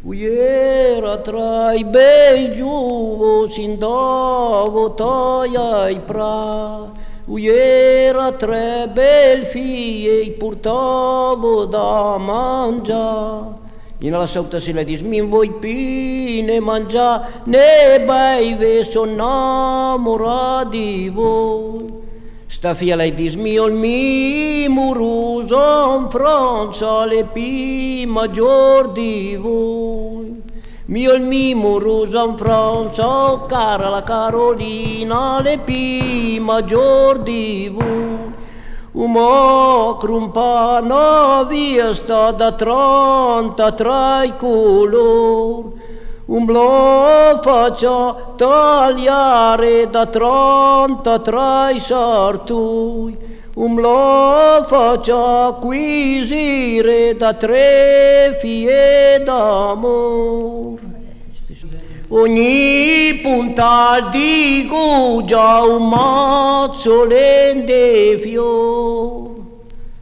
Era tra i bei giuvo s'indavo ai pra. Era tre bel figli portavo da mangiare. In alla sauta se la dis, min voi pi ne mangia, ne beve, son innamorati di voi. Sta figlia lei dis, mio il muruso in Francia, le pi maggior di voi. Mio il muruso in Francia, cara la Carolina, le pi maggior di voi. Uma crumpana via sta da 33 color, un blu faccia tagliare da 33 sartui, un blu faccia acquisire da 3 fie d'amor. Ogni punta di già un mazzolente fior.